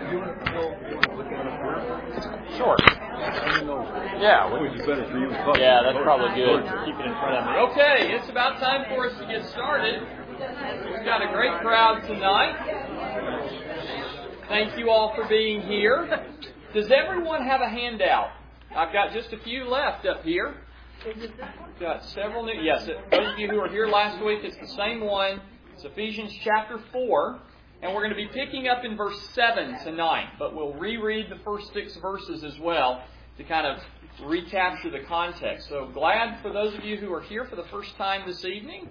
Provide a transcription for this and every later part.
Sure. Yeah. Yeah, that's probably good. Keep it in front of me. Okay, it's about time for us to get started. We've got a great crowd tonight. Thank you all for being here. Does everyone have a handout? I've got just a few left up here. Got several new. Yes, those of you who were here last week, it's the same one. It's Ephesians chapter 4. And we're going to be picking up in verse 7 tonight. But we'll reread the first 6 verses as well to kind of recapture the context. So glad for those of you who are here for the first time this evening.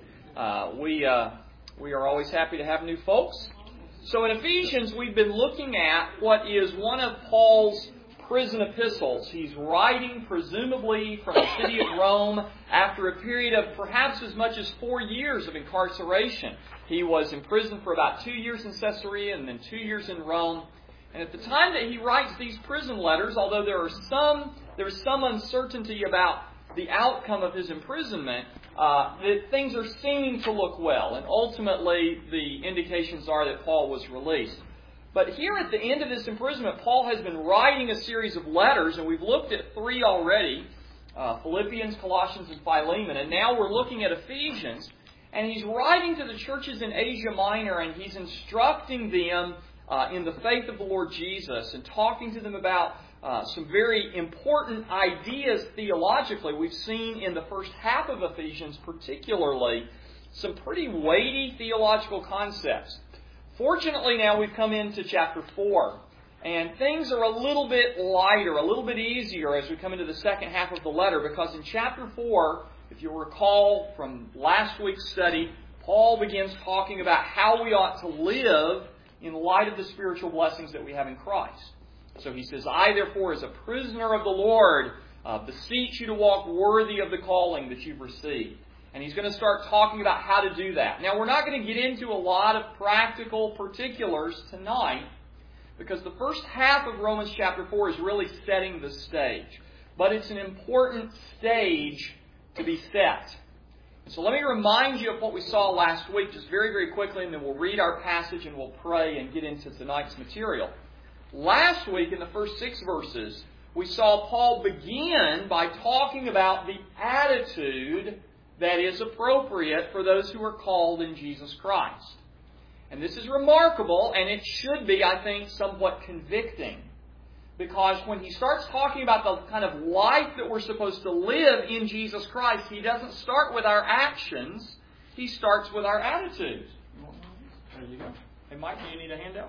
We are always happy to have new folks. So in Ephesians, we've been looking at what is one of Paul's prison epistles. He's writing presumably from the city of Rome after a period of perhaps as much as 4 years of incarceration. He was in prison for about 2 years in Caesarea and then 2 years in Rome. And at the time that he writes these prison letters, although there's some uncertainty about the outcome of his imprisonment, that things are seeming to look well. And ultimately, the indications are that Paul was released. But here at the end of this imprisonment, Paul has been writing a series of letters, and we've looked at 3 already, Philippians, Colossians, and Philemon. And now we're looking at Ephesians. And he's writing to the churches in Asia Minor, and he's instructing them in the faith of the Lord Jesus and talking to them about some very important ideas theologically. We've seen in the first half of Ephesians particularly some pretty weighty theological concepts. Fortunately, now we've come into chapter 4, and things are a little bit lighter, a little bit easier as we come into the second half of the letter, because in chapter 4, if you'll recall from last week's study, Paul begins talking about how we ought to live in light of the spiritual blessings that we have in Christ. So he says, I therefore, as a prisoner of the Lord, beseech you to walk worthy of the calling that you've received. And he's going to start talking about how to do that. Now, we're not going to get into a lot of practical particulars tonight, because the first half of Romans chapter 4 is really setting the stage. But it's an important stage to be set. And so let me remind you of what we saw last week just very, very quickly, and then we'll read our passage and we'll pray and get into tonight's material. Last week, in the first 6 verses, we saw Paul begin by talking about the attitude that is appropriate for those who are called in Jesus Christ. And this is remarkable, and it should be, I think, somewhat convicting. Because when he starts talking about the kind of life that we're supposed to live in Jesus Christ, he doesn't start with our actions, he starts with our attitudes. There you go. Hey, Mike, do you need a handout?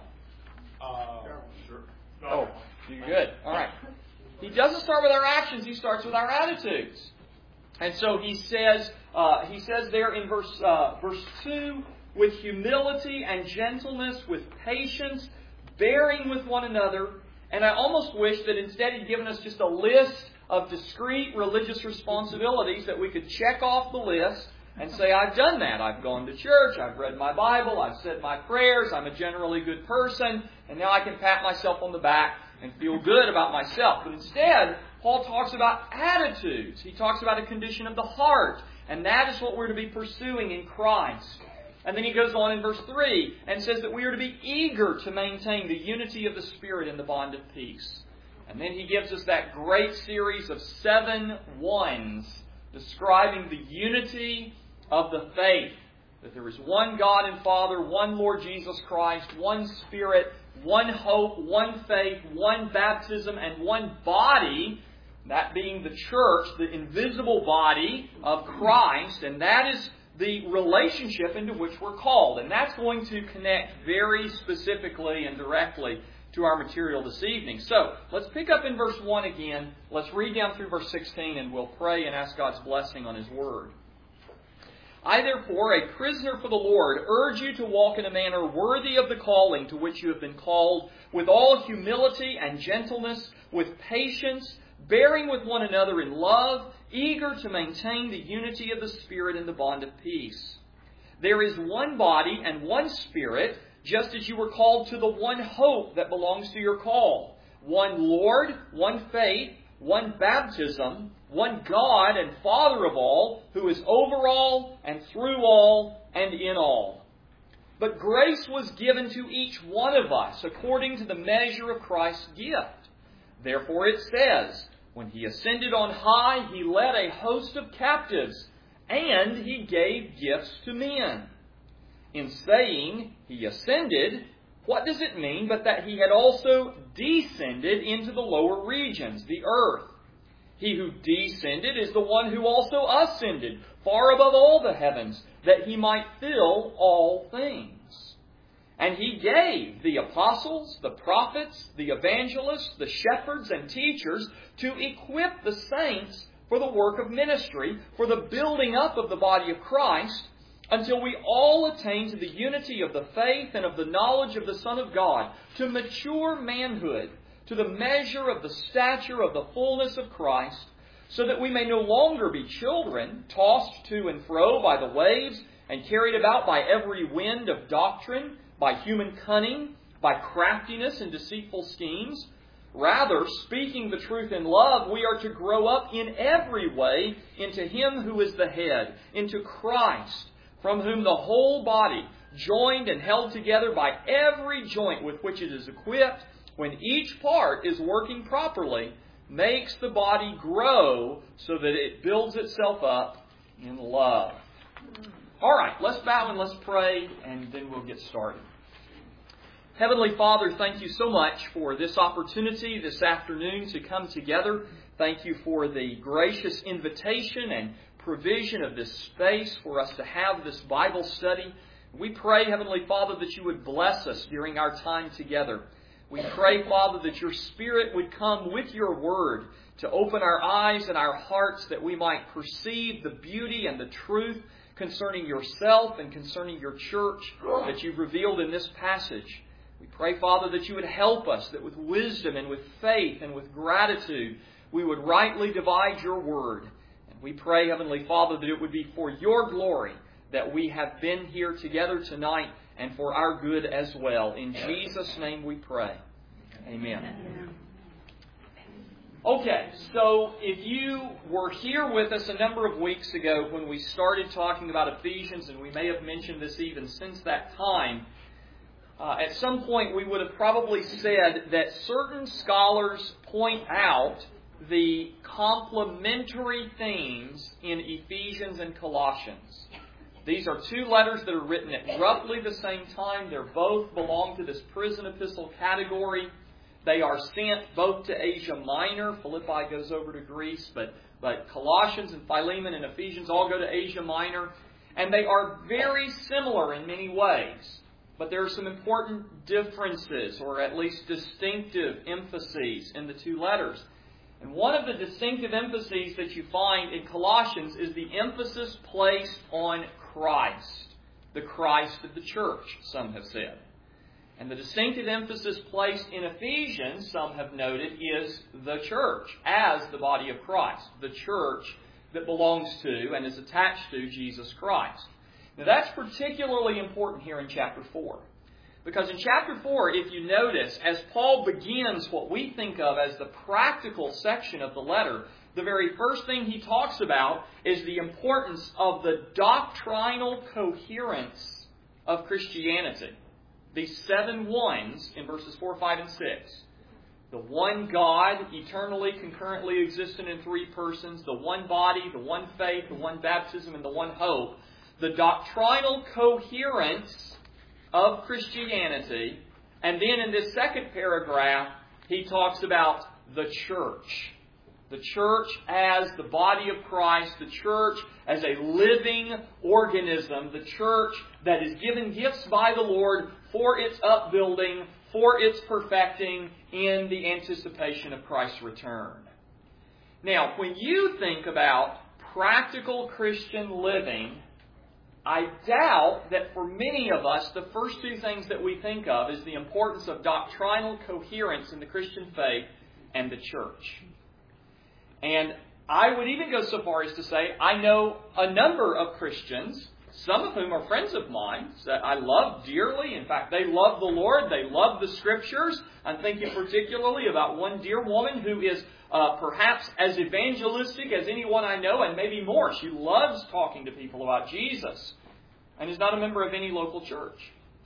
Sure. Oh, you're good. All right. He doesn't start with our actions, he starts with our attitudes. And so he says there in verse 2, with humility and gentleness, with patience, bearing with one another. And I almost wish that instead he'd given us just a list of discrete religious responsibilities that we could check off the list and say, I've done that. I've gone to church, I've read my Bible, I've said my prayers, I'm a generally good person, and now I can pat myself on the back and feel good about myself. But instead, Paul talks about attitudes. He talks about a condition of the heart, and that is what we're to be pursuing in Christ. And then he goes on in verse 3 and says that we are to be eager to maintain the unity of the Spirit in the bond of peace. And then he gives us that great series of 7 ones describing the unity of the faith. That there is one God and Father, one Lord Jesus Christ, one Spirit, one hope, one faith, one baptism, and one body, that being the church, the invisible body of Christ. And that is the relationship into which we're called. And that's going to connect very specifically and directly to our material this evening. So, let's pick up in verse 1 again. Let's read down through verse 16 and we'll pray and ask God's blessing on His Word. I therefore, a prisoner for the Lord, urge you to walk in a manner worthy of the calling to which you have been called, with all humility and gentleness, with patience, bearing with one another in love, eager to maintain the unity of the Spirit in the bond of peace. There is one body and one Spirit, just as you were called to the one hope that belongs to your call. One Lord, one faith, one baptism, one God and Father of all, who is over all and through all and in all. But grace was given to each one of us according to the measure of Christ's gift. Therefore it says, when He ascended on high, He led a host of captives, and He gave gifts to men. In saying He ascended, what does it mean but that He had also descended into the lower regions, the earth? He who descended is the one who also ascended far above all the heavens, that He might fill all things. And He gave the apostles, the prophets, the evangelists, the shepherds and teachers to equip the saints for the work of ministry, for the building up of the body of Christ, until we all attain to the unity of the faith and of the knowledge of the Son of God, to mature manhood, to the measure of the stature of the fullness of Christ, so that we may no longer be children, tossed to and fro by the waves, and carried about by every wind of doctrine, by human cunning, by craftiness and deceitful schemes. Rather, speaking the truth in love, we are to grow up in every way into Him who is the head, into Christ, from whom the whole body, joined and held together by every joint with which it is equipped, when each part is working properly, makes the body grow so that it builds itself up in love. All right, let's bow and let's pray, and then we'll get started. Heavenly Father, thank You so much for this opportunity this afternoon to come together. Thank You for the gracious invitation and provision of this space for us to have this Bible study. We pray, Heavenly Father, that You would bless us during our time together. We pray, Father, that Your Spirit would come with Your Word to open our eyes and our hearts that we might perceive the beauty and the truth concerning Yourself and concerning Your church that You've revealed in this passage. We pray, Father, that You would help us, that with wisdom and with faith and with gratitude we would rightly divide Your Word. And we pray, Heavenly Father, that it would be for Your glory that we have been here together tonight, and for our good as well. In Jesus' name we pray. Amen. Okay, so if you were here with us a number of weeks ago when we started talking about Ephesians, and we may have mentioned this even since that time, at some point we would have probably said that certain scholars point out the complementary themes in Ephesians and Colossians. These are two letters that are written at roughly the same time. They both belong to this prison epistle category. They are sent both to Asia Minor. Philippi goes over to Greece, but Colossians and Philemon and Ephesians all go to Asia Minor. And they are very similar in many ways. But there are some important differences, or at least distinctive emphases in the two letters. And one of the distinctive emphases that you find in Colossians is the emphasis placed on Christ, the Christ of the church, some have said. And the distinctive emphasis placed in Ephesians, some have noted, is the church as the body of Christ, the church that belongs to and is attached to Jesus Christ. Now that's particularly important here in chapter 4. Because in chapter 4, if you notice, as Paul begins what we think of as the practical section of the letter, the very first thing he talks about is the importance of the doctrinal coherence of Christianity. These 7 ones in verses 4, 5, and 6. The one God, eternally, concurrently existent in 3 persons. The one body, the one faith, the one baptism, and the one hope. The doctrinal coherence of Christianity. And then in this second paragraph, he talks about the church. The church as the body of Christ, the church as a living organism, the church that is given gifts by the Lord for its upbuilding, for its perfecting in the anticipation of Christ's return. Now, when you think about practical Christian living, I doubt that for many of us, the first 2 things that we think of is the importance of doctrinal coherence in the Christian faith and the church. And I would even go so far as to say I know a number of Christians, some of whom are friends of mine, that I love dearly. In fact, they love the Lord. They love the Scriptures. I'm thinking particularly about one dear woman who is perhaps as evangelistic as anyone I know, and maybe more. She loves talking to people about Jesus and is not a member of any local church.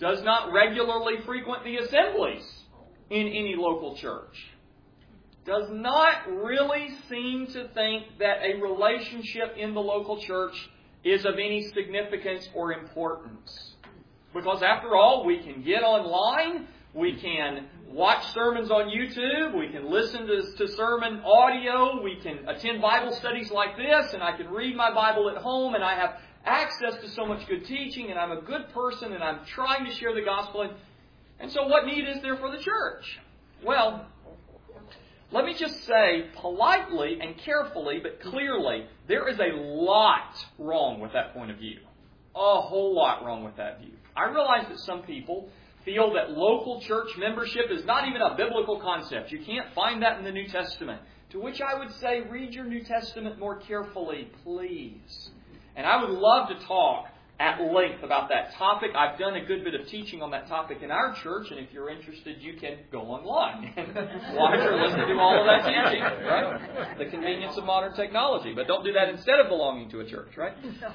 does not regularly frequent the assemblies in any local church, does not really seem to think that a relationship in the local church is of any significance or importance. Because after all, we can get online, we can watch sermons on YouTube, we can listen to sermon audio, we can attend Bible studies like this, and I can read my Bible at home, and I have access to so much good teaching, and I'm a good person, and I'm trying to share the gospel. And so what need is there for the church? Well, let me just say politely and carefully, but clearly, there is a lot wrong with that point of view. A whole lot wrong with that view. I realize that some people feel that local church membership is not even a biblical concept. You can't find that in the New Testament. To which I would say, read your New Testament more carefully, please. And I would love to talk at length about that topic. I've done a good bit of teaching on that topic in our church, and if you're interested, you can go online and watch or listen to all of that teaching, right? The convenience of modern technology. But don't do that instead of belonging to a church, right?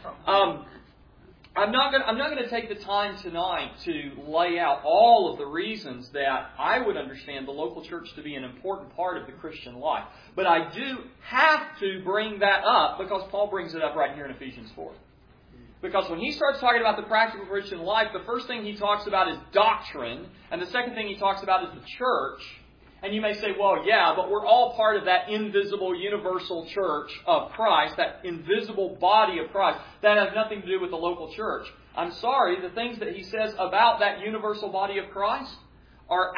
I'm not going to take the time tonight to lay out all of the reasons that I would understand the local church to be an important part of the Christian life. But I do have to bring that up because Paul brings it up right here in Ephesians 4. Because when he starts talking about the practical Christian life, the first thing he talks about is doctrine, and the second thing he talks about is the church. And you may say, well, yeah, but we're all part of that invisible, universal church of Christ, that invisible body of Christ. That has nothing to do with the local church. I'm sorry, the things that he says about that universal body of Christ are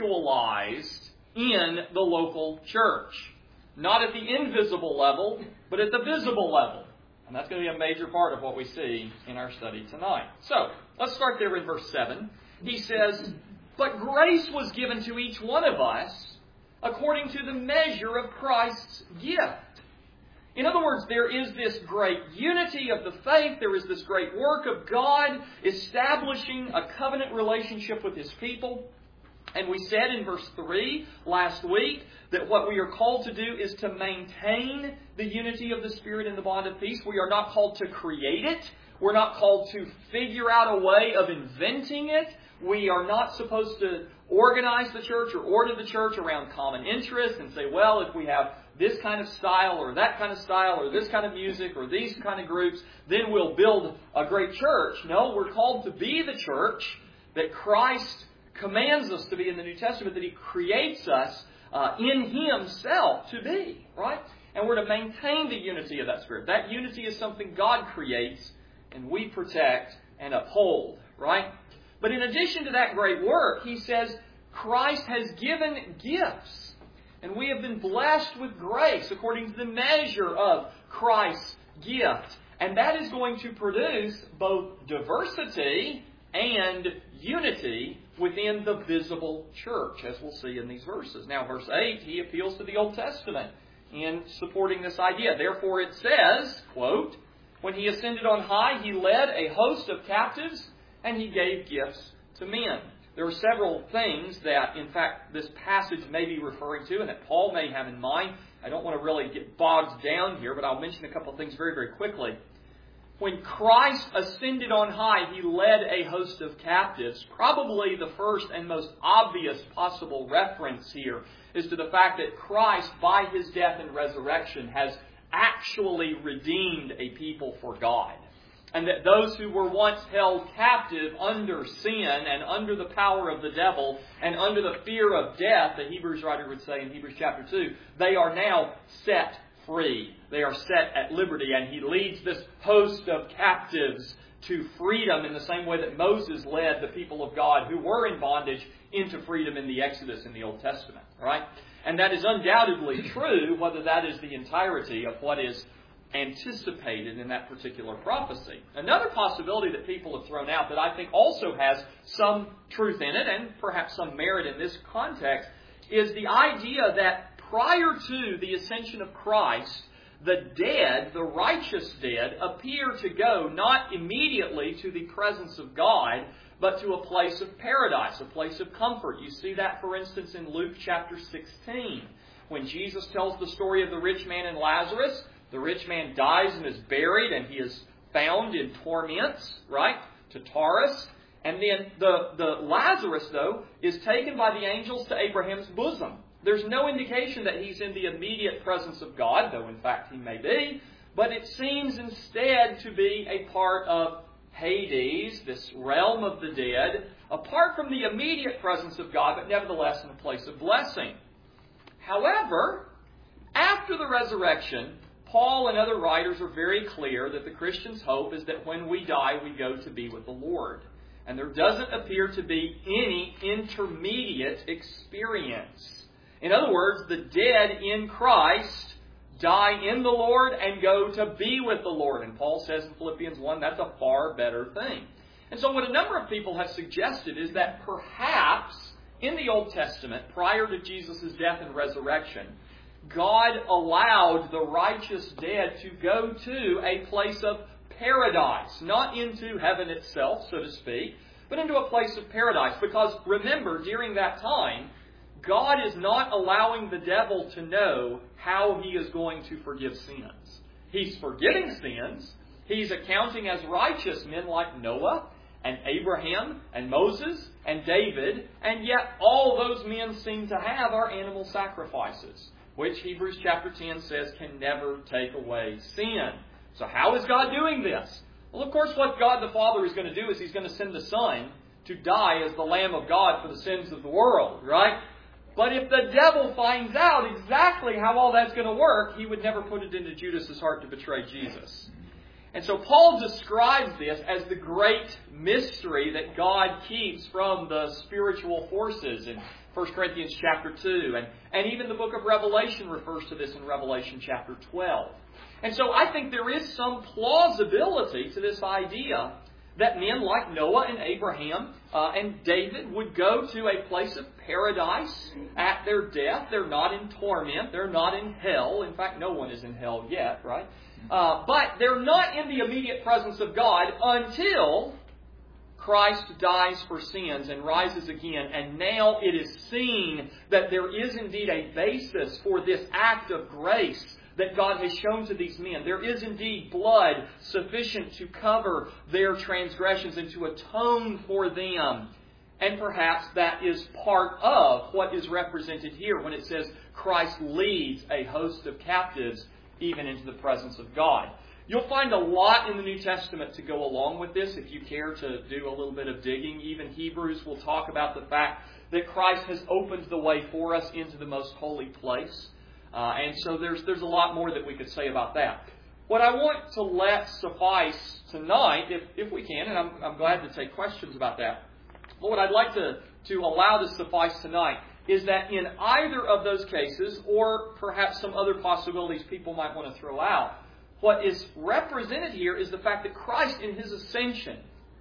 actualized in the local church. Not at the invisible level, but at the visible level. And that's going to be a major part of what we see in our study tonight. So, let's start there in verse 7. He says, "But grace was given to each one of us according to the measure of Christ's gift." In other words, there is this great unity of the faith. There is this great work of God establishing a covenant relationship with His people. And we said in verse 3 last week that what we are called to do is to maintain the unity of the Spirit in the bond of peace. We are not called to create it. We're not called to figure out a way of inventing it. We are not supposed to organize the church or order the church around common interests and say, well, if we have this kind of style or that kind of style or this kind of music or these kind of groups, then we'll build a great church. No, we're called to be the church that Christ commands us to be in the New Testament, that He creates us in Himself to be, right? And we're to maintain the unity of that Spirit. That unity is something God creates and we protect and uphold, right? But in addition to that great work, he says, Christ has given gifts. And we have been blessed with grace according to the measure of Christ's gift. And that is going to produce both diversity and unity within the visible church, as we'll see in these verses. Now, verse 8, he appeals to the Old Testament in supporting this idea. Therefore it says, quote, "When He ascended on high, He led a host of captives, and He gave gifts to men." There are several things that, in fact, this passage may be referring to and that Paul may have in mind. I don't want to really get bogged down here, but I'll mention a couple of things very, very quickly. When Christ ascended on high, He led a host of captives. Probably the first and most obvious possible reference here is to the fact that Christ, by His death and resurrection, has actually redeemed a people for God. And that those who were once held captive under sin and under the power of the devil and under the fear of death, the Hebrews writer would say in Hebrews chapter 2, they are now set free. They are set at liberty. And He leads this host of captives to freedom in the same way that Moses led the people of God who were in bondage into freedom in the Exodus in the Old Testament. Right? And that is undoubtedly true, whether that is the entirety of what is anticipated in that particular prophecy. Another possibility that people have thrown out that I think also has some truth in it and perhaps some merit in this context is the idea that prior to the ascension of Christ, the dead, the righteous dead, appear to go not immediately to the presence of God, but to a place of paradise, a place of comfort. You see that, for instance, in Luke chapter 16. When Jesus tells the story of the rich man and Lazarus, the rich man dies and is buried, and he is found in torments, right, to Tartarus. And then the Lazarus, though, is taken by the angels to Abraham's bosom. There's no indication that he's in the immediate presence of God, though in fact he may be. But it seems instead to be a part of Hades, this realm of the dead, apart from the immediate presence of God, but nevertheless in a place of blessing. However, after the resurrection, Paul and other writers are very clear that the Christian's hope is that when we die, we go to be with the Lord. And there doesn't appear to be any intermediate experience. In other words, the dead in Christ die in the Lord and go to be with the Lord. And Paul says in Philippians 1, that's a far better thing. And so what a number of people have suggested is that perhaps in the Old Testament, prior to Jesus' death and resurrection, God allowed the righteous dead to go to a place of paradise, not into heaven itself, so to speak, but into a place of paradise. Because remember, during that time, God is not allowing the devil to know how he is going to forgive sins. He's forgiving sins. He's accounting as righteous men like Noah and Abraham and Moses and David, and yet all those men seem to have are animal sacrifices, which Hebrews chapter 10 says can never take away sin. So how is God doing this? Well, of course, what God the Father is going to do is He's going to send the Son to die as the Lamb of God for the sins of the world, right? But if the devil finds out exactly how all that's going to work, he would never put it into Judas' heart to betray Jesus. And so Paul describes this as the great mystery that God keeps from the spiritual forces in 1 Corinthians chapter 2. And even the book of Revelation refers to this in Revelation chapter 12. And so I think there is some plausibility to this idea that men like Noah and Abraham and David would go to a place of paradise at their death. They're not in torment. They're not in hell. In fact, no one is in hell yet, right? But they're not in the immediate presence of God until Christ dies for sins and rises again. And now it is seen that there is indeed a basis for this act of grace that God has shown to these men. There is indeed blood sufficient to cover their transgressions and to atone for them. And perhaps that is part of what is represented here when it says Christ leads a host of captives even into the presence of God. You'll find a lot in the New Testament to go along with this if you care to do a little bit of digging. Even Hebrews will talk about the fact that Christ has opened the way for us into the most holy place. And so there's a lot more that we could say about that. What I want to let suffice tonight, if we can, and I'm glad to take questions about that, but what I'd like to allow to suffice tonight is that in either of those cases, or perhaps some other possibilities people might want to throw out, what is represented here is the fact that Christ in His ascension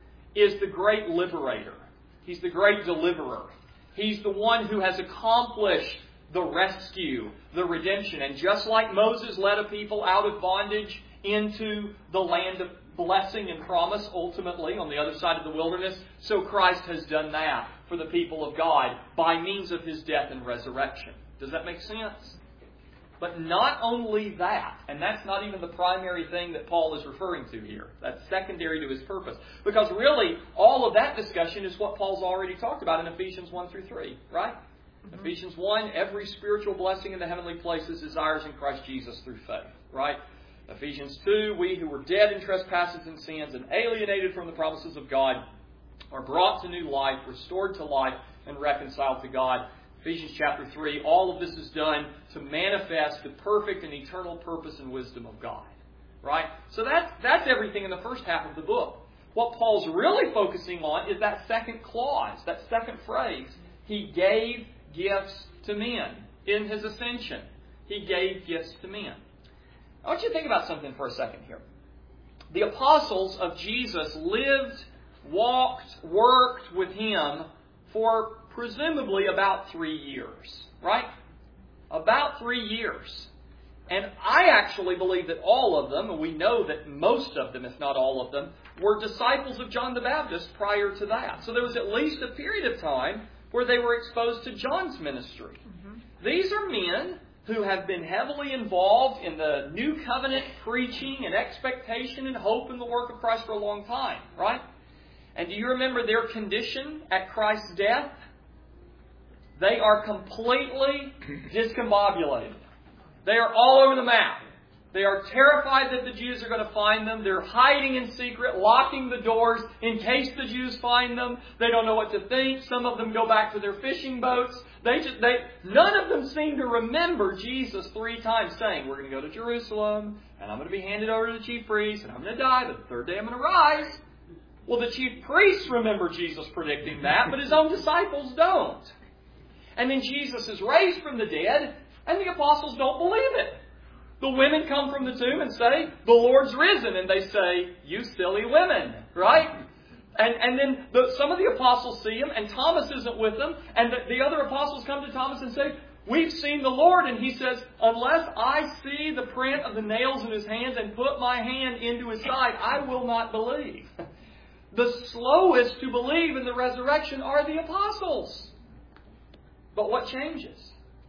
is the great liberator. He's the great deliverer. He's the one who has accomplished the rescue, the redemption. And just like Moses led a people out of bondage into the land of blessing and promise, ultimately on the other side of the wilderness, so Christ has done that for the people of God by means of His death and resurrection. Does that make sense? But not only that, and that's not even the primary thing that Paul is referring to here. That's secondary to his purpose. Because really, all of that discussion is what Paul's already talked about in Ephesians 1 through 3, right? Mm-hmm. Ephesians 1, every spiritual blessing in the heavenly places is ours in Christ Jesus through faith, right? Ephesians 2, we who were dead in trespasses and sins and alienated from the promises of God are brought to new life, restored to life, and reconciled to God. Ephesians chapter 3, all of this is done to manifest the perfect and eternal purpose and wisdom of God. Right? So that's everything in the first half of the book. What Paul's really focusing on is that second clause, that second phrase. He gave gifts to men in His ascension. He gave gifts to men. I want you to think about something for a second here. The apostles of Jesus lived, walked, worked with Him for presumably about 3 years, right? About 3 years. And I actually believe that all of them, and we know that most of them, if not all of them, were disciples of John the Baptist prior to that. So there was at least a period of time where they were exposed to John's ministry. Mm-hmm. These are men who have been heavily involved in the new covenant preaching and expectation and hope in the work of Christ for a long time, right? And do you remember their condition at Christ's death? They are completely discombobulated. They are all over the map. They are terrified that the Jews are going to find them. They're hiding in secret, locking the doors in case the Jews find them. They don't know what to think. Some of them go back to their fishing boats. None of them seem to remember Jesus 3 times saying, we're going to go to Jerusalem, and I'm going to be handed over to the chief priests, and I'm going to die, but the third day I'm going to rise. Well, the chief priests remember Jesus predicting that, but His own disciples don't. And then Jesus is raised from the dead, and the apostles don't believe it. The women come from the tomb and say, the Lord's risen. And they say, you silly women, right? And then some of the apostles see Him, and Thomas isn't with them. And the other apostles come to Thomas and say, we've seen the Lord. And he says, unless I see the print of the nails in His hands and put my hand into His side, I will not believe. The slowest to believe in the resurrection are the apostles. But what changes?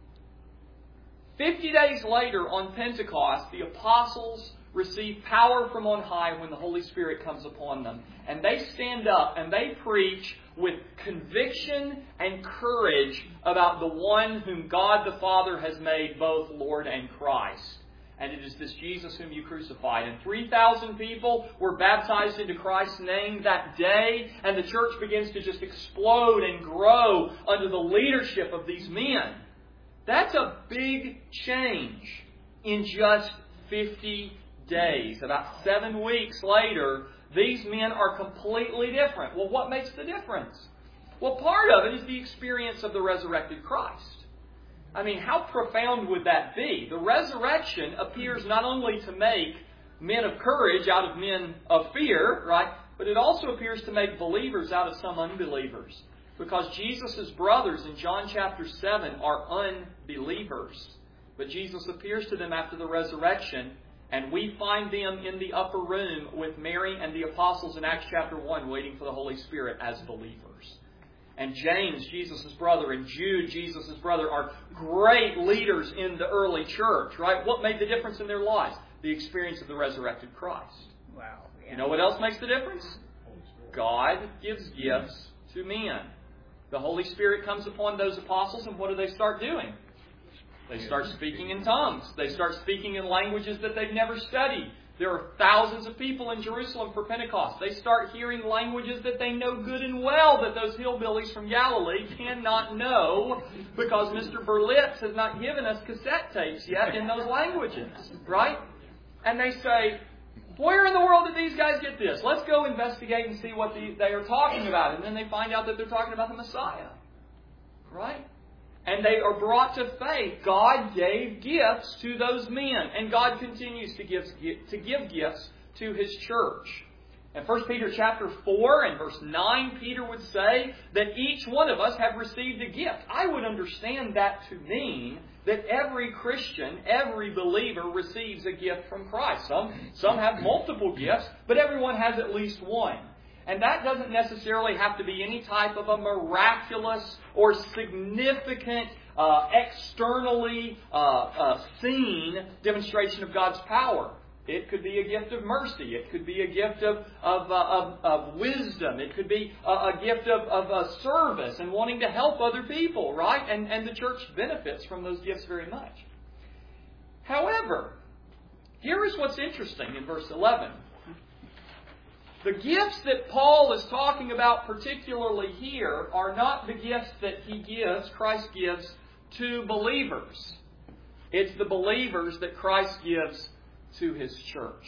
50 days later on Pentecost, the apostles receive power from on high when the Holy Spirit comes upon them. And they stand up and they preach with conviction and courage about the one whom God the Father has made both Lord and Christ. And it is this Jesus whom you crucified. And 3,000 people were baptized into Christ's name that day. And the church begins to just explode and grow under the leadership of these men. That's a big change in just 50 days. About 7 weeks later, these men are completely different. Well, what makes the difference? Well, part of it is the experience of the resurrected Christ. I mean, how profound would that be? The resurrection appears not only to make men of courage out of men of fear, right? But it also appears to make believers out of some unbelievers. Because Jesus' brothers in John chapter 7 are unbelievers. But Jesus appears to them after the resurrection, and we find them in the upper room with Mary and the apostles in Acts chapter 1 waiting for the Holy Spirit as believers. And James, Jesus' brother, and Jude, Jesus' brother, are great leaders in the early church, right? What made the difference in their lives? The experience of the resurrected Christ. Wow. Yeah. You know what else makes the difference? God gives gifts to men. The Holy Spirit comes upon those apostles, and what do they start doing? They start speaking in tongues. They start speaking in languages that they've never studied. There are thousands of people in Jerusalem for Pentecost. They start hearing languages that they know good and well that those hillbillies from Galilee cannot know because Mr. Berlitz has not given us cassette tapes yet in those languages, right? And they say, where in the world did these guys get this? Let's go investigate and see what they are talking about. And then they find out that they're talking about the Messiah. Right? And they are brought to faith. God gave gifts to those men. And God continues to give gifts to His church. In 1 Peter chapter 4 and verse 9, Peter would say that each one of us have received a gift. I would understand that to mean that every Christian, every believer receives a gift from Christ. Some have multiple gifts, but everyone has at least one. And that doesn't necessarily have to be any type of a miraculous or significant, externally seen demonstration of God's power. It could be a gift of mercy. It could be a gift of wisdom. It could be a gift of service and wanting to help other people, right? And the church benefits from those gifts very much. However, here is what's interesting in verse 11. The gifts that Paul is talking about particularly here are not the gifts that Christ gives to believers. It's the believers that Christ gives to His church.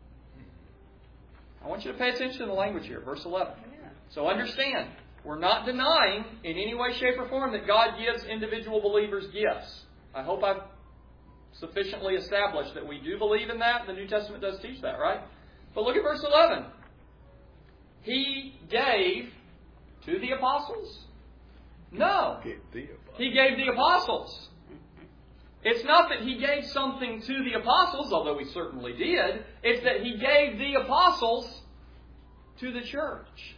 I want you to pay attention to the language here, verse 11. So understand, we're not denying in any way, shape, or form that God gives individual believers gifts. I hope I've sufficiently established that we do believe in that. The New Testament does teach that, right? But look at verse 11. He gave to the apostles? No. He gave the apostles. It's not that He gave something to the apostles, although He certainly did. It's that He gave the apostles to the church.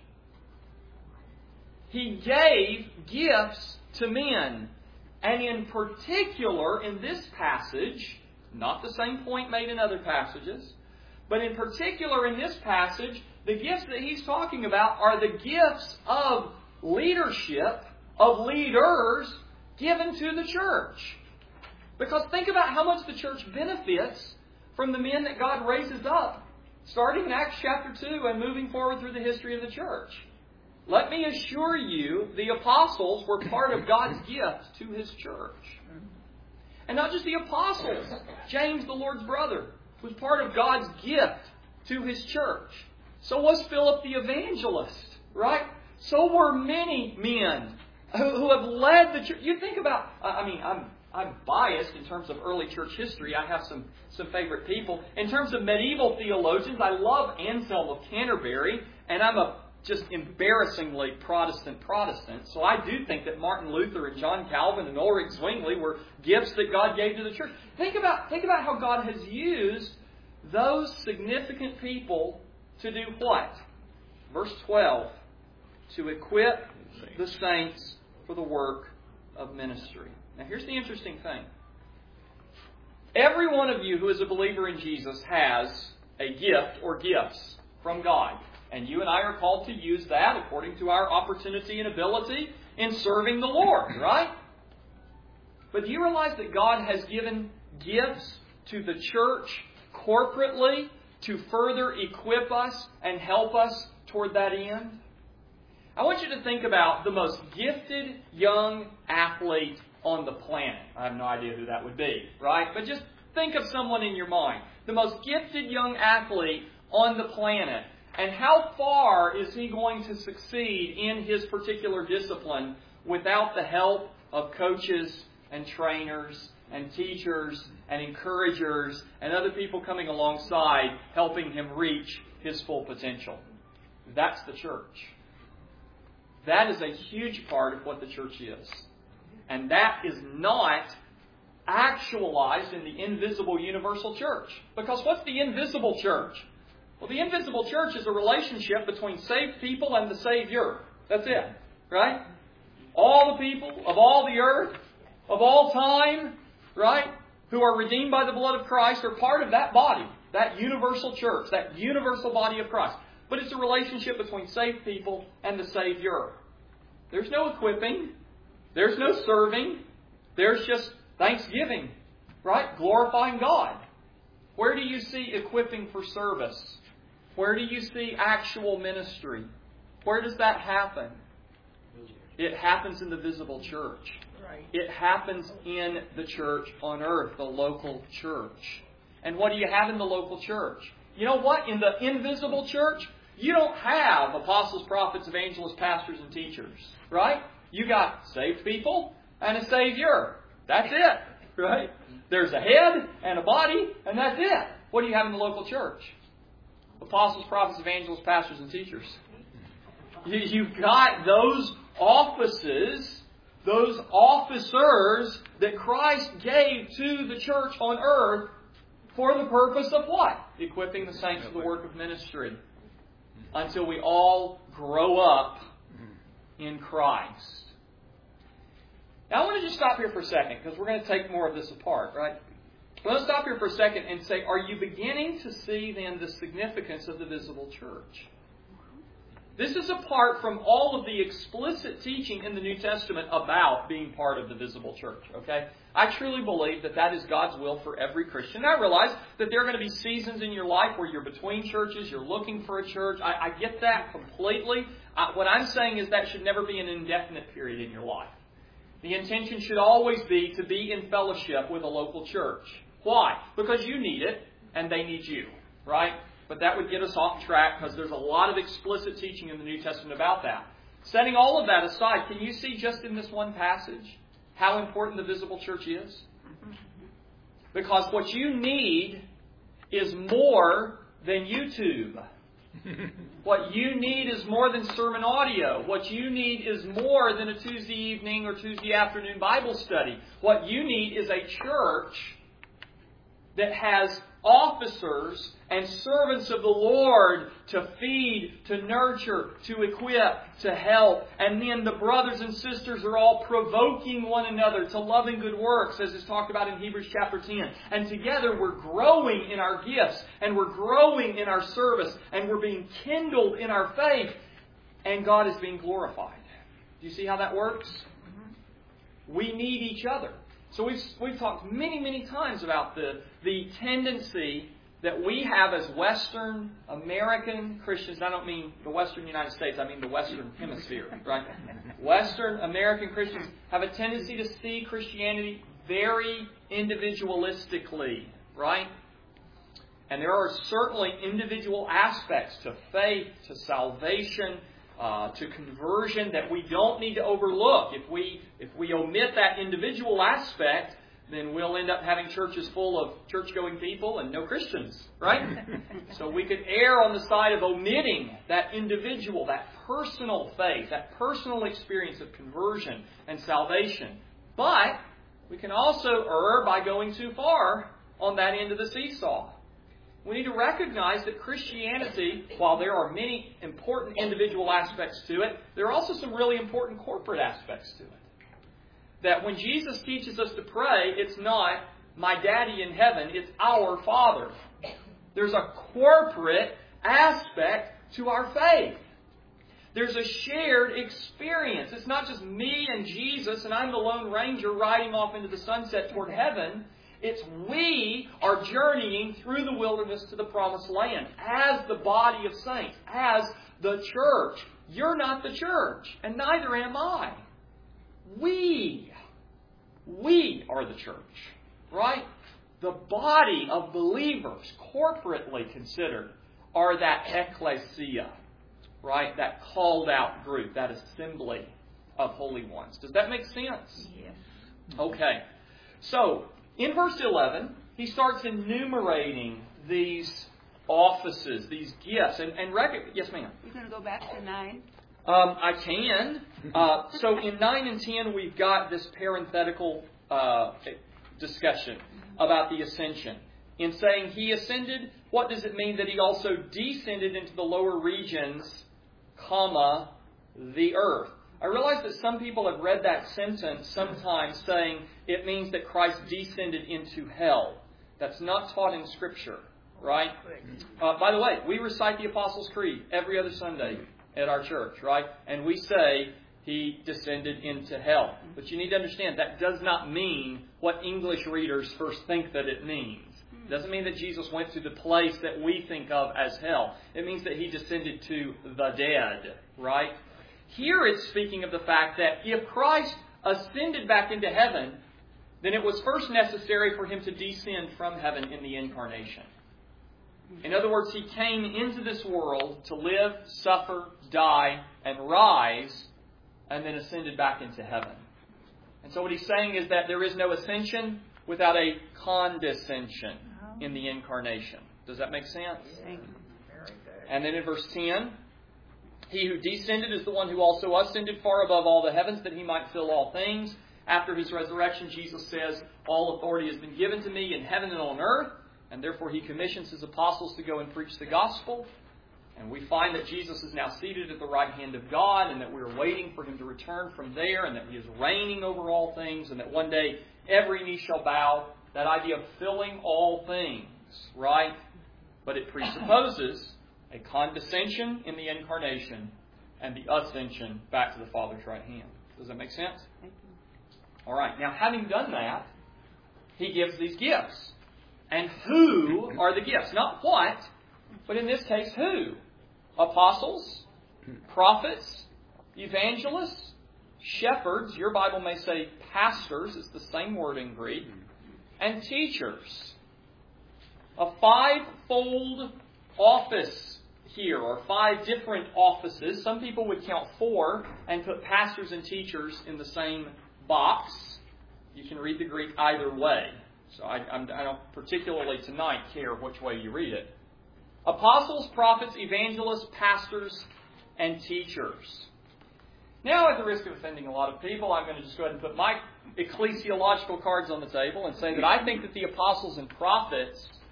He gave gifts to men. And in particular, in this passage, not the same point made in other passages, But in particular in this passage, the gifts that he's talking about are the gifts of leadership, of leaders given to the church. Because think about how much the church benefits from the men that God raises up, starting in Acts chapter 2 and moving forward through the history of the church. Let me assure you, the apostles were part of God's gift to His church. And not just the apostles. James, the Lord's brother, was part of God's gift to His church. So was Philip the evangelist, right? So were many men who have led the church. You think about, I'm biased in terms of early church history. I have some favorite people. In terms of medieval theologians, I love Anselm of Canterbury, and I'm a just embarrassingly Protestant. So I do think that Martin Luther and John Calvin and Ulrich Zwingli were gifts that God gave to the church. Think about how God has used those significant people to do what? Verse 12, to equip the saints for the work of ministry. Now here's the interesting thing. Every one of you who is a believer in Jesus has a gift or gifts from God. And you and I are called to use that according to our opportunity and ability in serving the Lord, right? But do you realize that God has given gifts to the church corporately to further equip us and help us toward that end? I want you to think about the most gifted young athlete on the planet. I have no idea who that would be, right? But just think of someone in your mind. The most gifted young athlete on the planet. And how far is he going to succeed in his particular discipline without the help of coaches and trainers and teachers and encouragers and other people coming alongside helping him reach his full potential? That's the church. That is a huge part of what the church is. And that is not actualized in the invisible universal church. Because what's the invisible church? Well, the invisible church is a relationship between saved people and the Savior. That's it. Right? All the people of all the earth, of all time, right, who are redeemed by the blood of Christ are part of that body, that universal church, that universal body of Christ. But it's a relationship between saved people and the Savior. There's no equipping. There's no serving. There's just thanksgiving. Right? Glorifying God. Where do you see equipping for service? Where do you see actual ministry? Where does that happen? It happens in the visible church. It happens in the church on earth, the local church. And what do you have in the local church? You know what? In the invisible church, you don't have apostles, prophets, evangelists, pastors, and teachers. Right? You got saved people and a Savior. That's it. Right? There's a head and a body, and that's it. What do you have in the local church? Apostles, prophets, evangelists, pastors, and teachers. You've got those offices, those officers that Christ gave to the church on earth for the purpose of what? Equipping the saints for the work of ministry. Until we all grow up in Christ. Now I want to just stop here for a second, because we're going to take more of this apart, right? Let's stop here for a second and say, are you beginning to see then the significance of the visible church? This is apart from all of the explicit teaching in the New Testament about being part of the visible church, okay? I truly believe that that is God's will for every Christian. I realize that there are going to be seasons in your life where you're between churches, you're looking for a church. I get that completely. What I'm saying is that should never be an indefinite period in your life. The intention should always be to be in fellowship with a local church. Why? Because you need it, and they need you, right? But that would get us off track, because there's a lot of explicit teaching in the New Testament about that. Setting all of that aside, can you see just in this one passage how important the visible church is? Because what you need is more than YouTube. What you need is more than sermon audio. What you need is more than a Tuesday evening or Tuesday afternoon Bible study. What you need is a church that has officers and servants of the Lord to feed, to nurture, to equip, to help. And then the brothers and sisters are all provoking one another to love and good works, as is talked about in Hebrews chapter 10. And together we're growing in our gifts, and we're growing in our service, and we're being kindled in our faith, and God is being glorified. Do you see how that works? We need each other. So we've talked many, many times about the tendency that we have as Western American Christians. I don't mean the Western United States, I mean the Western Hemisphere, right? Western American Christians have a tendency to see Christianity very individualistically, right? And there are certainly individual aspects to faith, to salvation, to conversion that we don't need to overlook. If we omit that individual aspect, then we'll end up having churches full of church-going people and no Christians, right? So we could err on the side of omitting that individual, that personal faith, that personal experience of conversion and salvation. But we can also err by going too far on that end of the seesaw. We need to recognize that Christianity, while there are many important individual aspects to it, there are also some really important corporate aspects to it. That when Jesus teaches us to pray, it's not my daddy in heaven, it's our Father. There's a corporate aspect to our faith. There's a shared experience. It's not just me and Jesus and I'm the Lone Ranger riding off into the sunset toward heaven. It's we are journeying through the wilderness to the promised land as the body of saints, as the church. You're not the church, and neither am I. We are the church, right? The body of believers, corporately considered, are that ecclesia, right? That called out group, that assembly of holy ones. Does that make sense? Yes. Okay. So, in verse 11, he starts enumerating these offices, these gifts. Yes, ma'am? You're going to go back to 9? I can. So in 9 and 10, we've got this parenthetical discussion about the ascension. In saying he ascended, what does it mean that he also descended into the lower regions, the earth? I realize that some people have read that sentence sometimes saying it means that Christ descended into hell. That's not taught in Scripture, right? By the way, we recite the Apostles' Creed every other Sunday at our church, right? And we say he descended into hell. But you need to understand that does not mean what English readers first think that it means. It doesn't mean that Jesus went to the place that we think of as hell. It means that he descended to the dead, right? Here it's speaking of the fact that if Christ ascended back into heaven, then it was first necessary for him to descend from heaven in the incarnation. In other words, he came into this world to live, suffer, die, and rise, and then ascended back into heaven. And so what he's saying is that there is no ascension without a condescension in the incarnation. Does that make sense? And then in verse 10, he who descended is the one who also ascended far above all the heavens that he might fill all things. After his resurrection, Jesus says, all authority has been given to me in heaven and on earth. And therefore he commissions his apostles to go and preach the gospel. And we find that Jesus is now seated at the right hand of God, and that we're waiting for him to return from there, and that he is reigning over all things, and that one day every knee shall bow. That idea of filling all things, right? But it presupposes a condescension in the incarnation and the ascension back to the Father's right hand. Does that make sense? All right. Now, having done that, he gives these gifts. And who are the gifts? Not what, but in this case, who? Apostles, prophets, evangelists, shepherds. Your Bible may say pastors. It's the same word in Greek. And teachers. A fivefold office here, or 5 different offices. Some people would count 4 and put pastors and teachers in the same box. You can read the Greek either way. So I don't particularly tonight care which way you read it. Apostles, prophets, evangelists, pastors, and teachers. Now, at the risk of offending a lot of people, I'm going to just go ahead and put my ecclesiological cards on the table and say that I think that the apostles and prophets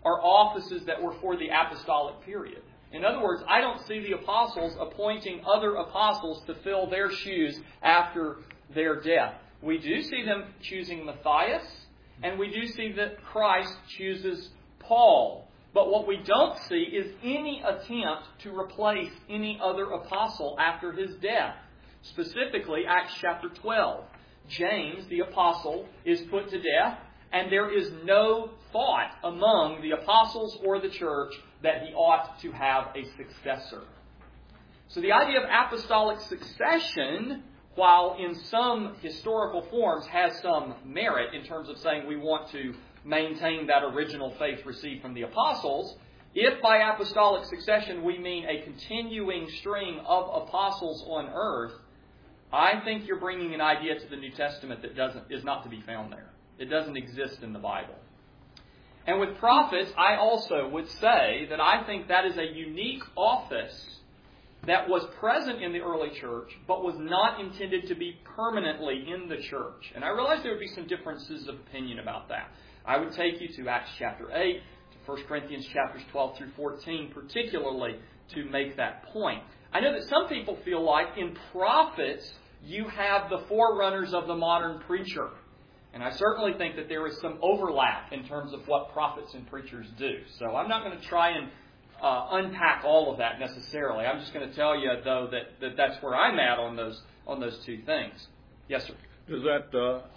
are offices that were for the apostolic period. In other words, I don't see the apostles appointing other apostles to fill their shoes after their death. We do see them choosing Matthias, and we do see that Christ chooses Paul. But what we don't see is any attempt to replace any other apostle after his death. Specifically, Acts chapter 12. James, the apostle, is put to death, and there is no thought among the apostles or the church that he ought to have a successor. So the idea of apostolic succession, while in some historical forms has some merit in terms of saying we want to maintain that original faith received from the apostles, if by apostolic succession we mean a continuing string of apostles on earth, I think you're bringing an idea to the New Testament that is not to be found there. It doesn't exist in the Bible. And with prophets, I also would say that I think that is a unique office that was present in the early church, but was not intended to be permanently in the church. And I realize there would be some differences of opinion about that. I would take you to Acts chapter 8, to 1 Corinthians chapters 12 through 14, particularly to make that point. I know that some people feel like in prophets you have the forerunners of the modern preacher. And I certainly think that there is some overlap in terms of what prophets and preachers do. So I'm not going to try and unpack all of that necessarily. I'm just going to tell you, though, that that's where I'm at on those two things. Yes, sir. Does that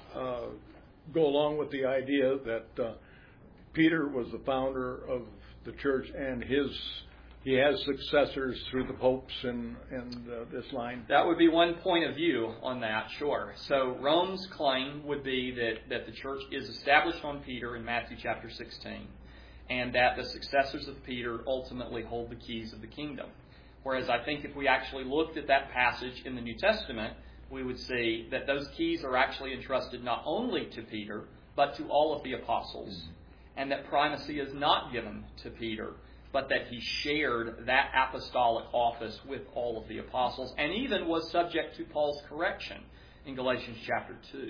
go along with the idea that Peter was the founder of the church and he has successors through the popes and this line? That would be one point of view on that, sure. So Rome's claim would be that the church is established on Peter in Matthew chapter 16, and that the successors of Peter ultimately hold the keys of the kingdom. Whereas I think if we actually looked at that passage in the New Testament, we would see that those keys are actually entrusted not only to Peter, but to all of the apostles, and that primacy is not given to Peter, but that he shared that apostolic office with all of the apostles, and even was subject to Paul's correction in Galatians chapter 2.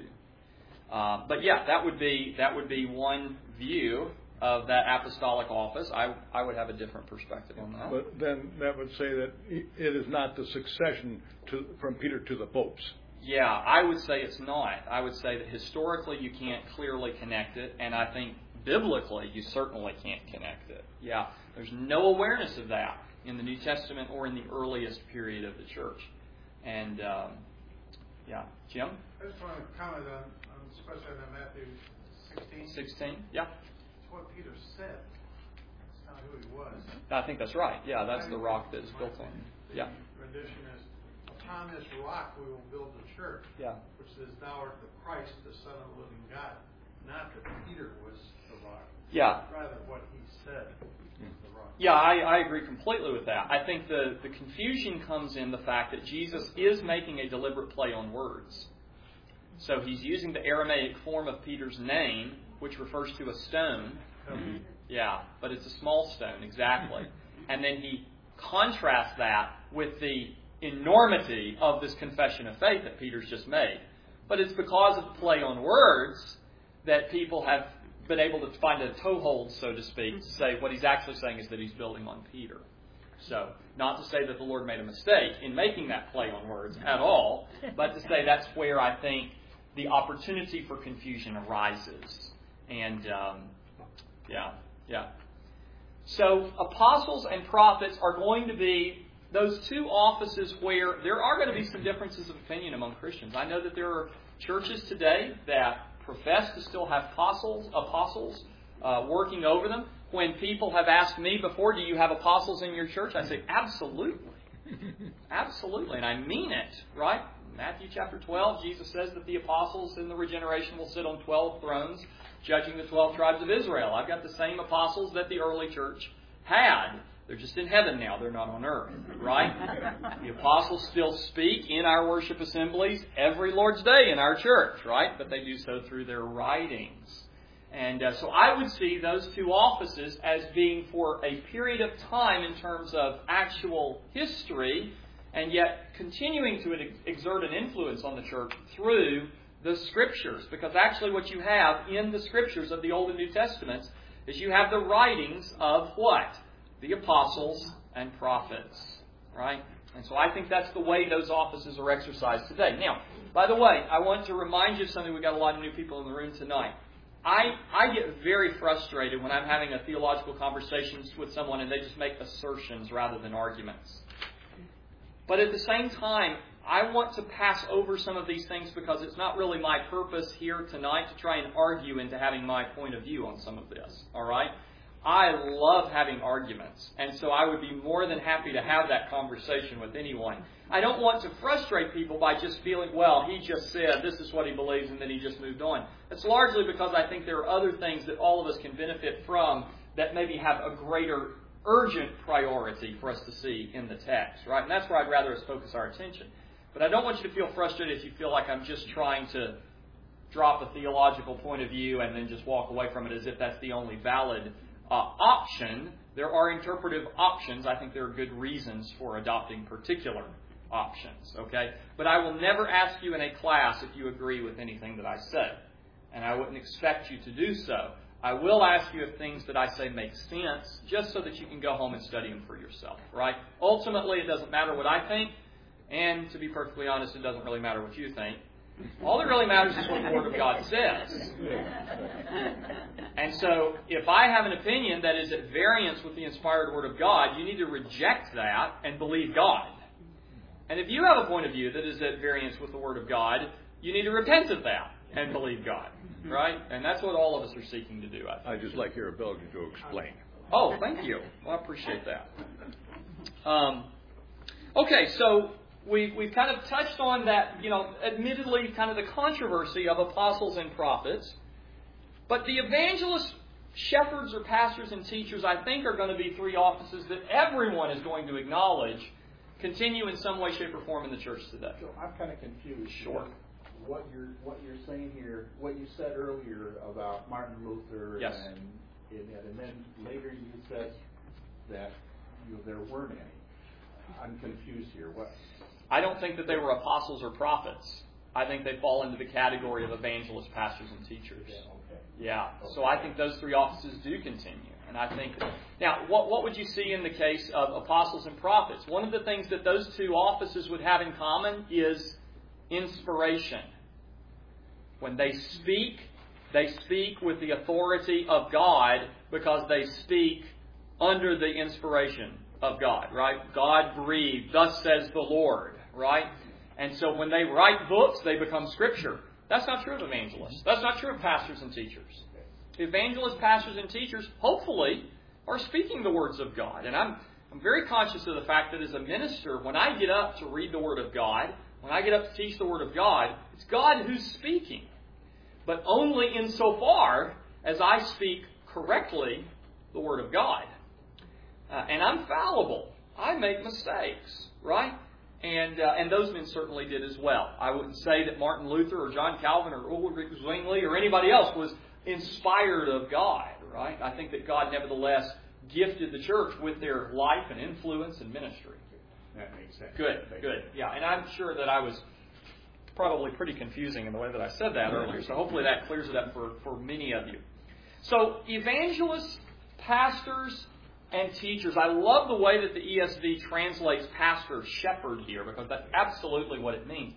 But yeah, that would be one view of that apostolic office. I would have a different perspective on that. But then that would say that it is not the succession from Peter to the popes. Yeah, I would say it's not. I would say that historically you can't clearly connect it, and I think biblically you certainly can't connect it. Yeah, there's no awareness of that in the New Testament or in the earliest period of the church. And, yeah, Jim? I just want to comment on especially on Matthew 16. 16, yeah. It's what Peter said. It's not who he was. I think that's right. Yeah, that's the rock that is built on. Yeah. The rendition is, upon this rock we will build the church. Yeah. Which says, thou art the Christ, the Son of the living God. Not that Peter was the rock. Yeah. Rather what he said was the rock. Yeah, I agree completely with that. I think the confusion comes in the fact that Jesus is making a deliberate play on words. So he's using the Aramaic form of Peter's name, which refers to a stone. Yeah, but it's a small stone, exactly. And then he contrasts that with the enormity of this confession of faith that Peter's just made. But it's because of the play on words that people have been able to find a toehold, so to speak, to say what he's actually saying is that he's building on Peter. So, not to say that the Lord made a mistake in making that play on words at all, but to say that's where I think the opportunity for confusion arises. And, yeah. So, apostles and prophets are going to be those two offices where there are going to be some differences of opinion among Christians. I know that there are churches today that profess to still have apostles working over them. When people have asked me before, do you have apostles in your church? I say, absolutely. Absolutely. And I mean it, right? Matthew chapter 12, Jesus says that the apostles in the regeneration will sit on 12 thrones, judging the 12 tribes of Israel. I've got the same apostles that the early church had. They're just in heaven now. They're not on earth, right? The apostles still speak in our worship assemblies every Lord's Day in our church, right? But they do so through their writings. And so I would see those two offices as being for a period of time in terms of actual history, and yet continuing to exert an influence on the church through the Scriptures. Because actually what you have in the Scriptures of the Old and New Testaments is you have the writings of what? The apostles and prophets, right? And so I think that's the way those offices are exercised today. Now, by the way, I want to remind you of something. We've got a lot of new people in the room tonight. I get very frustrated when I'm having a theological conversation with someone and they just make assertions rather than arguments. But at the same time, I want to pass over some of these things because it's not really my purpose here tonight to try and argue into having my point of view on some of this. All right? I love having arguments, and so I would be more than happy to have that conversation with anyone. I don't want to frustrate people by just feeling, well, he just said this is what he believes, and then he just moved on. It's largely because I think there are other things that all of us can benefit from that maybe have a greater urgent priority for us to see in the text, right? And that's where I'd rather us focus our attention. But I don't want you to feel frustrated if you feel like I'm just trying to drop a theological point of view and then just walk away from it as if that's the only valid option. There are interpretive options. I think there are good reasons for adopting particular options, okay? But I will never ask you in a class if you agree with anything that I say. And I wouldn't expect you to do so. I will ask you if things that I say make sense, just so that you can go home and study them for yourself, right? Ultimately, it doesn't matter what I think. And to be perfectly honest, it doesn't really matter what you think. All that really matters is what the Word of God says. And so, if I have an opinion that is at variance with the inspired Word of God, you need to reject that and believe God. And if you have a point of view that is at variance with the Word of God, you need to repent of that and believe God. Right? And that's what all of us are seeking to do, I think. I just like your ability to explain. Oh, thank you. Well, I appreciate that. Okay, so we've kind of touched on that, admittedly kind of the controversy of apostles and prophets. But the evangelists, shepherds, or pastors and teachers, I think, are going to be three offices that everyone is going to acknowledge continue in some way, shape, or form in the church today. So I'm kind of confused. Sure. What you're saying here, what you said earlier about Martin Luther, yes. and then later you said that there weren't any. I'm confused here. What? I don't think that they were apostles or prophets. I think they fall into the category of evangelists, pastors, and teachers. Yeah. So I think those three offices do continue. And I think, now, what would you see in the case of apostles and prophets? One of the things that those two offices would have in common is inspiration. When they speak with the authority of God because they speak under the inspiration of God, right? God breathed, thus says the Lord, right? And so when they write books, they become Scripture. That's not true of evangelists. That's not true of pastors and teachers. Evangelists, pastors, and teachers, hopefully, are speaking the words of God. And I'm very conscious of the fact that as a minister, when I get up to read the Word of God, when I get up to teach the Word of God, it's God who's speaking. But only insofar as I speak correctly the Word of God. And I'm fallible. I make mistakes, right? And those men certainly did as well. I wouldn't say that Martin Luther or John Calvin or Ulrich Zwingli or anybody else was inspired of God, right? I think that God nevertheless gifted the church with their life and influence and ministry. That makes sense. Good. Yeah, and I'm sure that I was probably pretty confusing in the way that I said that earlier, so hopefully that clears it up for many of you. So, evangelists, pastors, and teachers. I love the way that the ESV translates pastor, shepherd here, because that's absolutely what it means.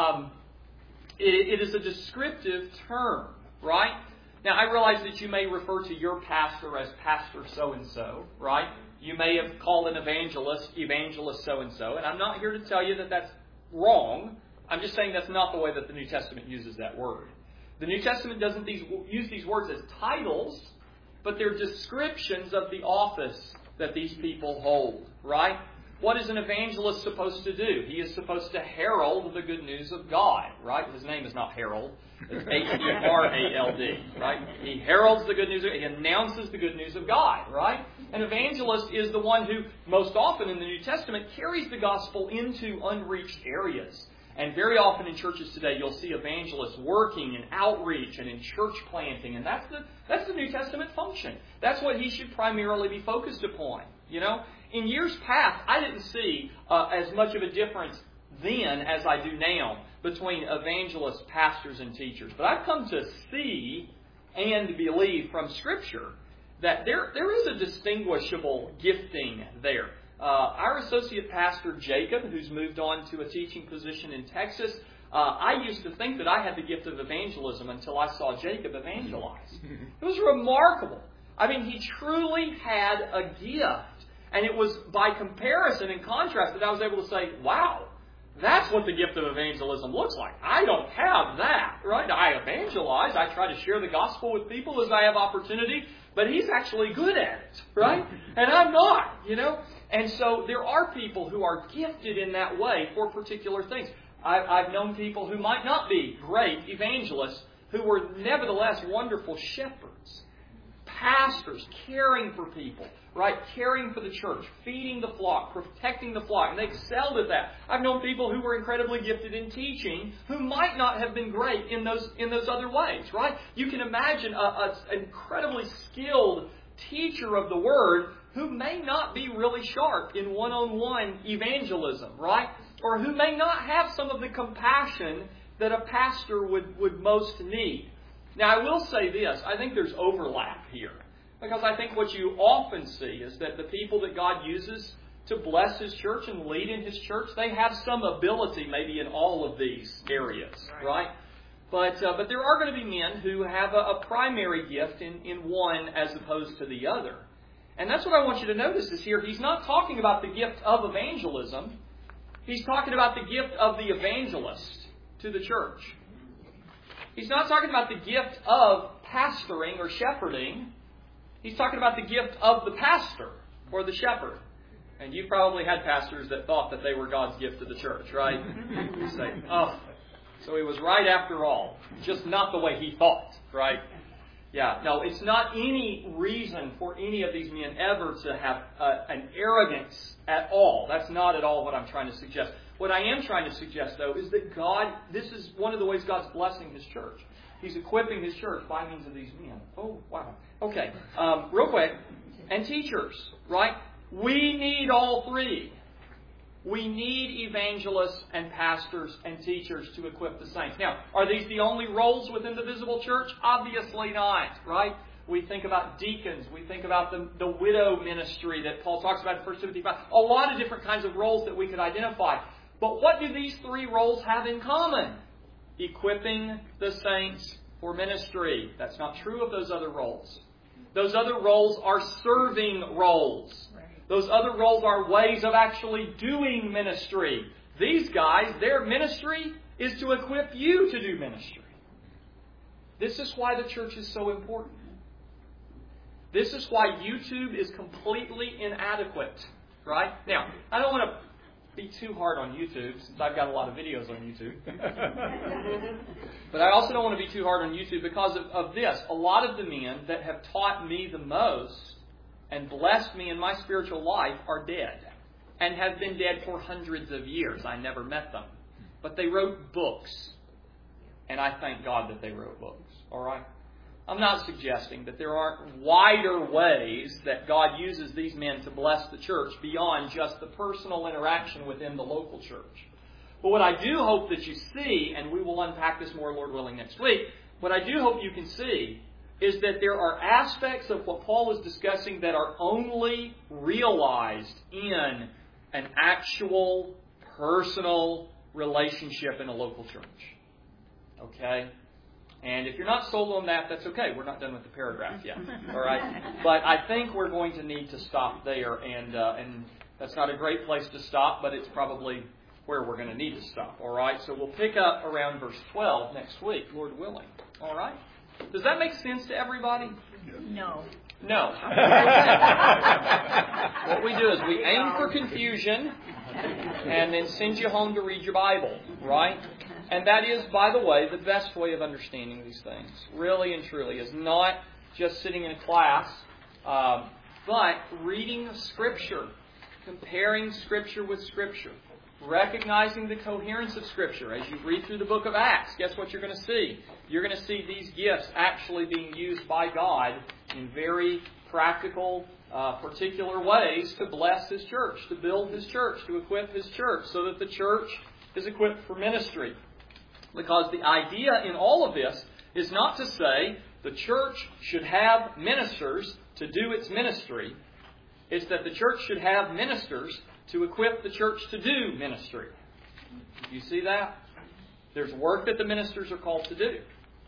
It is a descriptive term, right? Now, I realize that you may refer to your pastor as pastor so-and-so, right? You may have called an evangelist so-and-so, and I'm not here to tell you that that's wrong. I'm just saying that's not the way that the New Testament uses that word. The New Testament doesn't use these words as titles, but they're descriptions of the office that these people hold, right? What is an evangelist supposed to do? He is supposed to herald the good news of God, right? His name is not Harold. It's H-E-R-A-L-D, right? He heralds the good news. He announces the good news of God, right? An evangelist is the one who, most often in the New Testament, carries the gospel into unreached areas. And very often in churches today, you'll see evangelists working in outreach and in church planting. And that's the New Testament function. That's what he should primarily be focused upon. In years past, I didn't see as much of a difference then as I do now between evangelists, pastors, and teachers. But I've come to see and believe from Scripture that there is a distinguishable gifting there. Our associate pastor, Jacob, who's moved on to a teaching position in Texas, I used to think that I had the gift of evangelism until I saw Jacob evangelize. It was remarkable. I mean, he truly had a gift. And it was by comparison and contrast that I was able to say, wow, that's what the gift of evangelism looks like. I don't have that, right? I evangelize. I try to share the gospel with people as I have opportunity. But he's actually good at it, right? And I'm not, And so there are people who are gifted in that way for particular things. I've known people who might not be great evangelists who were nevertheless wonderful shepherds, pastors, caring for people, right? Caring for the church, feeding the flock, protecting the flock. And they excelled at that. I've known people who were incredibly gifted in teaching who might not have been great in those other ways, right? You can imagine an incredibly skilled teacher of the Word who may not be really sharp in one-on-one evangelism, right? Or who may not have some of the compassion that a pastor would most need. Now, I will say this. I think there's overlap here. Because I think what you often see is that the people that God uses to bless His church and lead in His church, they have some ability maybe in all of these areas, right? But there are going to be men who have a primary gift in one as opposed to the other. And that's what I want you to notice is here. He's not talking about the gift of evangelism. He's talking about the gift of the evangelist to the church. He's not talking about the gift of pastoring or shepherding. He's talking about the gift of the pastor or the shepherd. And you've probably had pastors that thought that they were God's gift to the church, right? You say, oh, so he was right after all. Just not the way he thought, right? Yeah, no, it's not any reason for any of these men ever to have an arrogance at all. That's not at all what I'm trying to suggest. What I am trying to suggest, though, is that God, this is one of the ways God's blessing His church. He's equipping His church by means of these men. Oh, wow. Okay, real quick. And teachers, right? We need all three. We need evangelists and pastors and teachers to equip the saints. Now, are these the only roles within the visible church? Obviously not, right? We think about deacons. We think about the widow ministry that Paul talks about in 1 Timothy 5. A lot of different kinds of roles that we could identify. But what do these three roles have in common? Equipping the saints for ministry. That's not true of those other roles. Those other roles are serving roles. Those other roles are ways of actually doing ministry. These guys, their ministry is to equip you to do ministry. This is why the church is so important. This is why YouTube is completely inadequate. Right? Now, I don't want to be too hard on YouTube, since I've got a lot of videos on YouTube. But I also don't want to be too hard on YouTube because of this. A lot of the men that have taught me the most and blessed me in my spiritual life are dead. And have been dead for hundreds of years. I never met them. But they wrote books. And I thank God that they wrote books. Alright? I'm not suggesting that there aren't wider ways that God uses these men to bless the church beyond just the personal interaction within the local church. But what I do hope that you see, and we will unpack this more, Lord willing, next week, what I do hope you can see is that there are aspects of what Paul is discussing that are only realized in an actual, personal relationship in a local church. Okay? And if you're not sold on that, that's okay. We're not done with the paragraph yet. All right? But I think we're going to need to stop there, and that's not a great place to stop, but it's probably where we're going to need to stop. All right? So we'll pick up around verse 12 next week, Lord willing. All right? Does that make sense to everybody? No. No. What we do is we aim for confusion and then send you home to read your Bible, right? And that is, by the way, the best way of understanding these things, really and truly, is not just sitting in a class, but reading Scripture, comparing Scripture with Scripture, recognizing the coherence of Scripture. As you read through the book of Acts, guess what you're going to see? You're going to see these gifts actually being used by God in very practical, particular ways to bless His church, to build His church, to equip His church, so that the church is equipped for ministry. Because the idea in all of this is not to say the church should have ministers to do its ministry. It's that the church should have ministers to equip the church to do ministry. You see that? There's work that the ministers are called to do.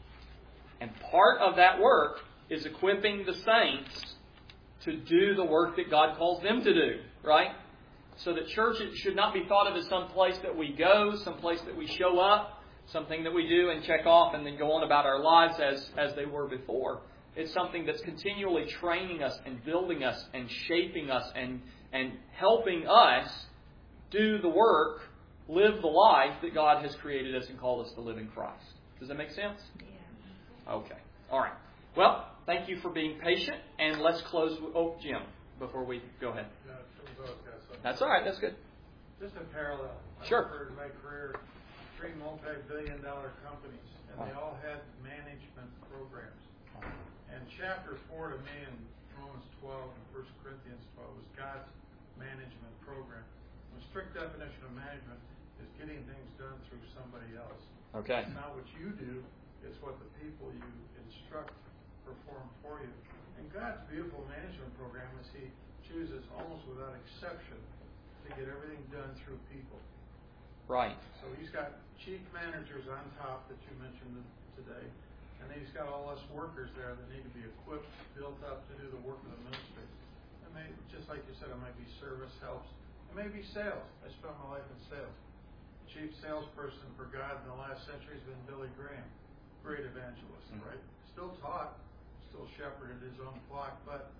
And part of that work is equipping the saints to do the work that God calls them to do, right? So that church should not be thought of as some place that we go, some place that we show up, something that we do and check off and then go on about our lives as they were before. It's something that's continually training us and building us and shaping us and helping us do the work, live the life that God has created us and called us to live in Christ. Does that make sense? Yeah. Okay. All right. Well, thank you for being patient, and let's close with... Oh, Jim, before we... Go ahead. That's all right. That's good. Just a parallel. Sure. I've heard in my career 3 multi-billion-dollar companies, and they all had management programs. And chapter 4 to me in Romans 12 and 1 Corinthians 12 was God's management program. The strict definition of management is getting things done through somebody else. Okay. It's not what you do, it's what the people you instruct perform for you. And God's beautiful management program is He chooses almost without exception to get everything done through people. Right. So He's got chief managers on top that you mentioned today, and then He's got all us workers there that need to be equipped, built up to do the work of the ministry. It may, just like you said, it might be service helps. It may be sales. I spent my life in sales. Chief salesperson for God in the last century has been Billy Graham. Great evangelist, right? Still taught, still shepherded his own flock, but,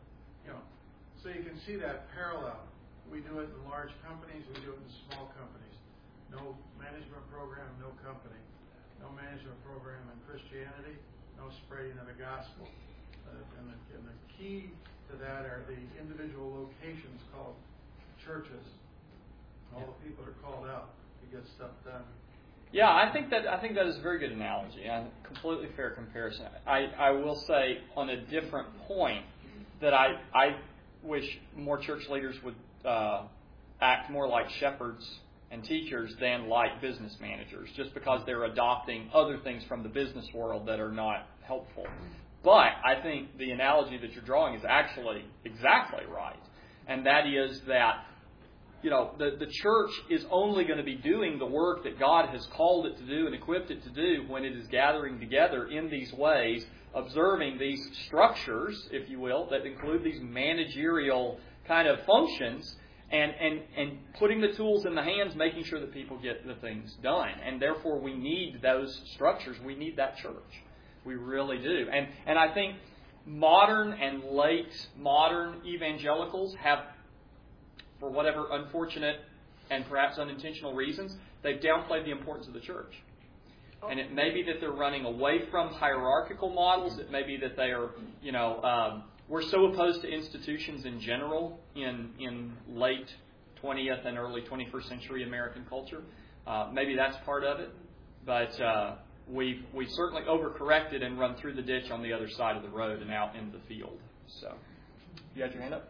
so you can see that parallel. We do it in large companies, we do it in small companies. No management program, no company. No management program in Christianity, no spreading of the gospel. And the key to that are the individual locations called churches. All the people are called out to get stuff done. Yeah, I think that is a very good analogy and completely fair comparison. I will say on a different point that I wish more church leaders would act more like shepherds and teachers than like business managers, just because they're adopting other things from the business world that are not helpful. But I think the analogy that you're drawing is actually exactly right, and that is that the church is only going to be doing the work that God has called it to do and equipped it to do when it is gathering together in these ways, observing these structures, if you will, that include these managerial kind of functions, and putting the tools in the hands, making sure that people get the things done. And therefore we need those structures. We need that church. We really do. And I think modern and late modern evangelicals have, for whatever unfortunate and perhaps unintentional reasons, they've downplayed the importance of the church. And it may be that they're running away from hierarchical models. It may be that they are, we're so opposed to institutions in general in late 20th and early 21st century American culture. Maybe that's part of it. But we've certainly overcorrected and run through the ditch on the other side of the road and out into the field. So, you had your hand up?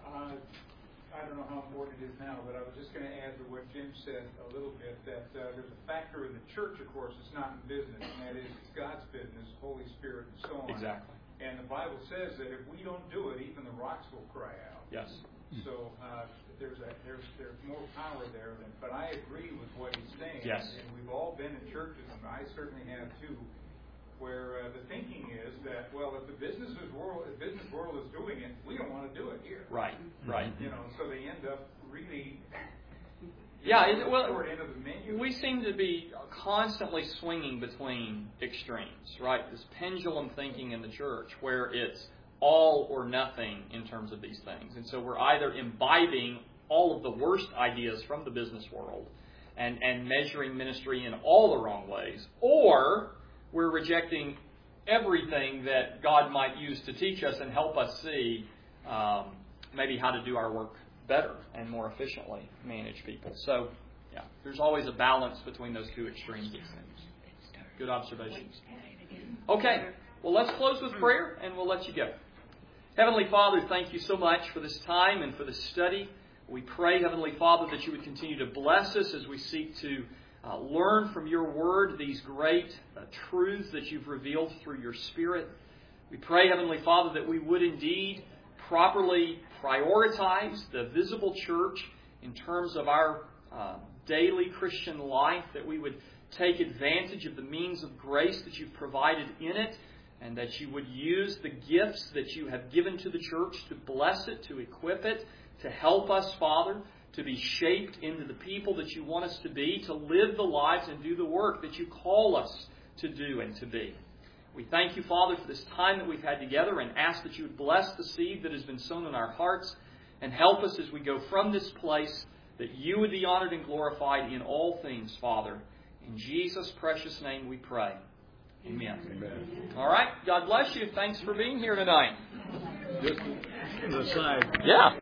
I don't know how important it is now, but I was just going to add to what Jim said a little bit, that there's a factor in the church, of course, it's not in business, and that is it's God's business, Holy Spirit, and so on. Exactly. And the Bible says that if we don't do it, even the rocks will cry out. Yes. So there's more power there. But I agree with what he's saying. Yes. And we've all been in churches, and I certainly have too, where the thinking is that, well, if the business world is doing it, we don't want to do it here. Right. So they end up really well, end of the menu. we seem to be constantly swinging between extremes, right? This pendulum thinking in the church where it's all or nothing in terms of these things. And so we're either imbibing all of the worst ideas from the business world and measuring ministry in all the wrong ways, or we're rejecting everything that God might use to teach us and help us see maybe how to do our work better and more efficiently manage people. So, yeah, there's always a balance between those two extremes of things. Good observations. Okay, well, let's close with prayer and we'll let you go. Heavenly Father, thank you so much for this time and for this study. We pray, Heavenly Father, that you would continue to bless us as we seek to learn from your word these great truths that you've revealed through your Spirit. We pray, Heavenly Father, that we would indeed properly prioritize the visible church in terms of our daily Christian life, that we would take advantage of the means of grace that you've provided in it, and that you would use the gifts that you have given to the church to bless it, to equip it, to help us, Father, to be shaped into the people that you want us to be, to live the lives and do the work that you call us to do and to be. We thank you, Father, for this time that we've had together, and ask that you would bless the seed that has been sown in our hearts, and help us as we go from this place, that you would be honored and glorified in all things, Father. In Jesus' precious name we pray. Amen. Amen. All right. God bless you. Thanks for being here tonight. Just an aside. Yeah.